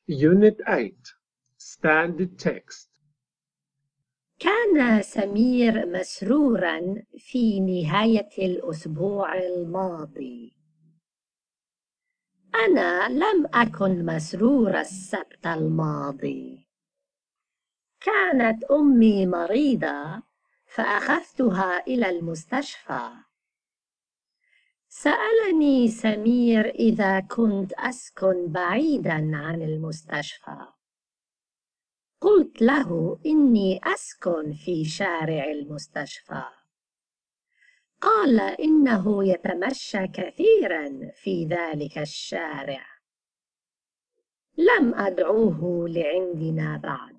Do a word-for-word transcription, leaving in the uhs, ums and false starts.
Unit eight Standard Text. كان سمير مسروراً في نهاية الأسبوع الماضي. أنا لم أكن مسرور السبت الماضي. كانت أمي مريضة فأخذتها إلى المستشفى. سألني سمير إذا كنت أسكن بعيداً عن المستشفى. قلت له إني أسكن في شارع المستشفى. قال إنه يتمشى كثيراً في ذلك الشارع. لم أدعوه لعندنا بعد.